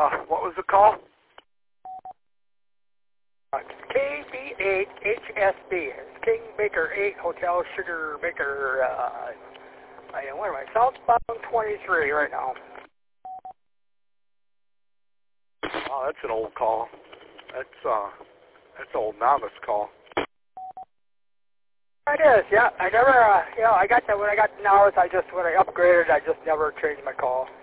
what was the call? KB8HSB. It's King Baker 8 Hotel Sugar Baker. Where am I? Southbound 23 right now. Oh, that's an old call. That's an old novice call. It is, yeah. I never, I got that when I got the novice. When I upgraded, I just never changed my call.